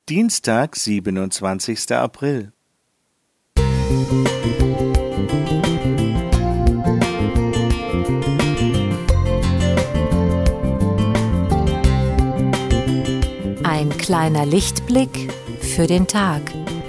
Dienstag, 27. April. Ein kleiner Lichtblick für den Tag.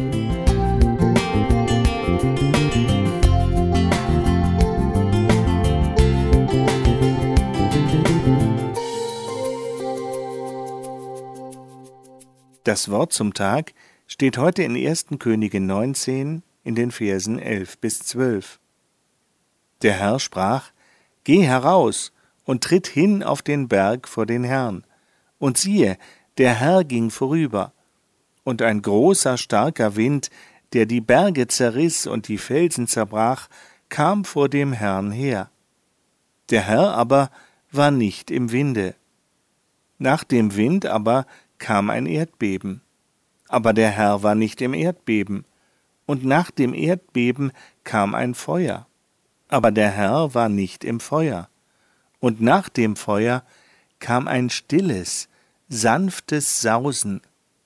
Das Wort zum Tag steht heute in 1. Könige 19 in den Versen 11 bis 12. Der Herr sprach: Geh heraus und tritt hin auf den Berg vor den Herrn. Und siehe, der Herr ging vorüber, und ein großer, starker Wind, der die Berge zerriss und die Felsen zerbrach, kam vor dem Herrn her. Der Herr aber war nicht im Winde. Nach dem Wind aber kam ein Erdbeben. Aber der Herr war nicht im Erdbeben. Und nach dem Erdbeben kam ein Feuer. Aber der Herr war nicht im Feuer. Und nach dem Feuer kam ein stilles, sanftes Sausen.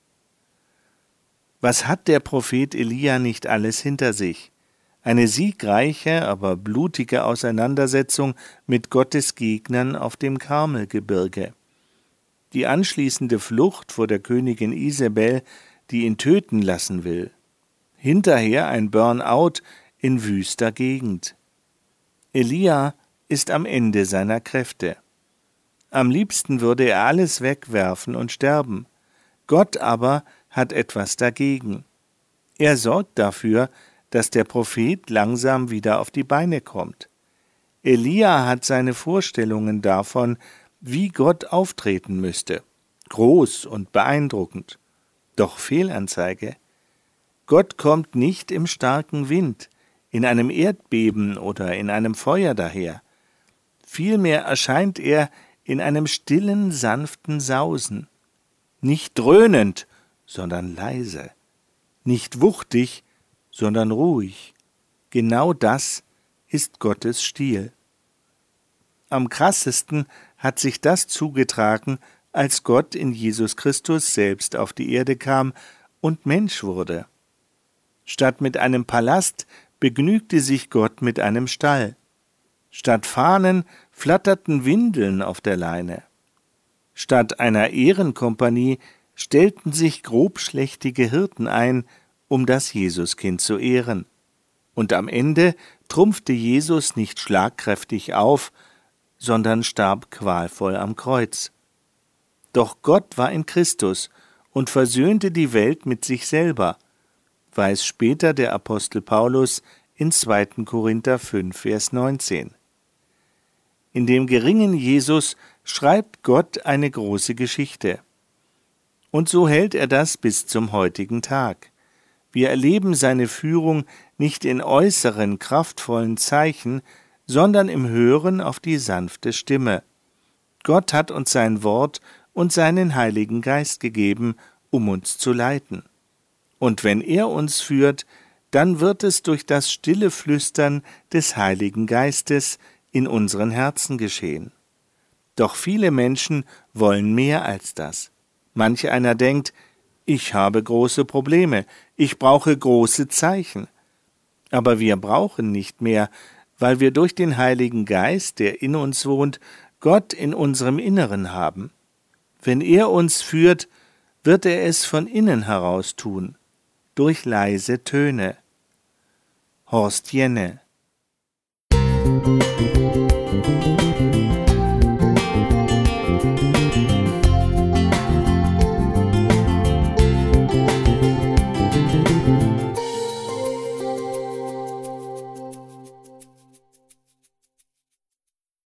Was hat der Prophet Elia nicht alles hinter sich? Eine siegreiche, aber blutige Auseinandersetzung mit Gottes Gegnern auf dem Karmelgebirge. Die anschließende Flucht vor der Königin Isabel, die ihn töten lassen will. Hinterher ein Burnout in wüster Gegend. Elia ist am Ende seiner Kräfte. Am liebsten würde er alles wegwerfen und sterben. Gott aber hat etwas dagegen. Er sorgt dafür, dass der Prophet langsam wieder auf die Beine kommt. Elia hat seine Vorstellungen davon, wie Gott auftreten müsste. Groß und beeindruckend. Doch Fehlanzeige. Gott kommt nicht im starken Wind, in einem Erdbeben oder in einem Feuer daher. Vielmehr erscheint er in einem stillen, sanften Sausen. Nicht dröhnend, sondern leise. Nicht wuchtig, sondern ruhig. Genau das ist Gottes Stil. Am krassesten hat sich das zugetragen, als Gott in Jesus Christus selbst auf die Erde kam und Mensch wurde. Statt mit einem Palast begnügte sich Gott mit einem Stall. Statt Fahnen flatterten Windeln auf der Leine. Statt einer Ehrenkompanie stellten sich grobschlächtige Hirten ein, um das Jesuskind zu ehren. Und am Ende trumpfte Jesus nicht schlagkräftig auf, sondern starb qualvoll am Kreuz. Doch Gott war in Christus und versöhnte die Welt mit sich selber, weiß später der Apostel Paulus in 2. Korinther 5, Vers 19. In dem geringen Jesus schreibt Gott eine große Geschichte. Und so hält er das bis zum heutigen Tag. Wir erleben seine Führung nicht in äußeren, kraftvollen Zeichen, sondern im Hören auf die sanfte Stimme. Gott hat uns sein Wort und seinen Heiligen Geist gegeben, um uns zu leiten. Und wenn er uns führt, dann wird es durch das stille Flüstern des Heiligen Geistes in unseren Herzen geschehen. Doch viele Menschen wollen mehr als das. Manch einer denkt, ich habe große Probleme, ich brauche große Zeichen. Aber wir brauchen nicht mehr, weil wir durch den Heiligen Geist, der in uns wohnt, Gott in unserem Inneren haben. Wenn er uns führt, wird er es von innen heraus tun, durch leise Töne. Horst Jenne.